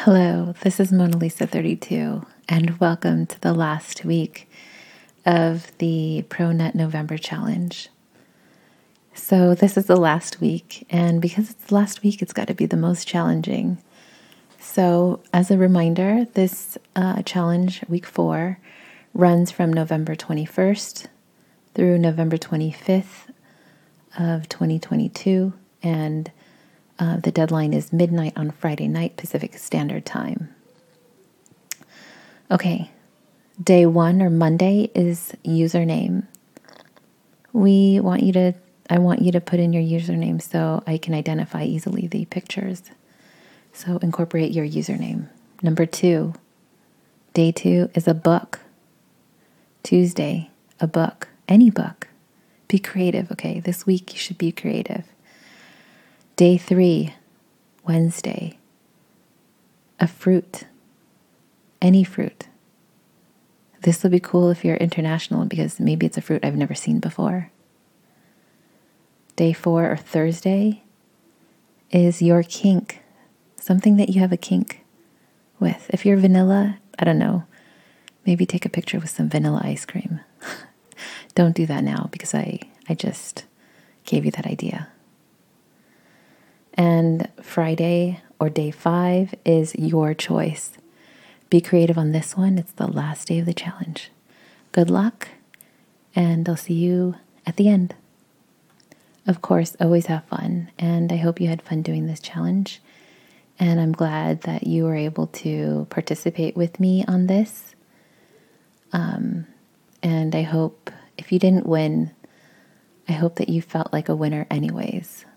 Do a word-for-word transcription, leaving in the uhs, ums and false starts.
Hello, this is Mona Lisa thirty-two, and welcome to the last week of the ProNet November Challenge. So this is the last week, and because it's the last week, it's got to be the most challenging. So as a reminder, this uh, challenge, week four, runs from November twenty-first through November twenty-fifth of twenty twenty-two, and Uh, the deadline is midnight on Friday night, Pacific Standard Time. Okay, day one or Monday is username. We want you to, I want you to put in your username so I can identify easily the pictures. So incorporate your username. Number two, day two is a book. Tuesday, a book, any book. Be creative, okay? This week you should be creative. Day three, Wednesday, a fruit, any fruit. This will be cool if you're international because maybe it's a fruit I've never seen before. Day four or Thursday is your kink, something that you have a kink with. If you're vanilla, I don't know, maybe take a picture with some vanilla ice cream. Don't do that now because I, I just gave you that idea. And Friday or day five is your choice. Be creative on this one. It's the last day of the challenge. Good luck, and I'll see you at the end. Of course, always have fun, and I hope you had fun doing this challenge. And I'm glad that you were able to participate with me on this. Um, and I hope if you didn't win, I hope that you felt like a winner anyways.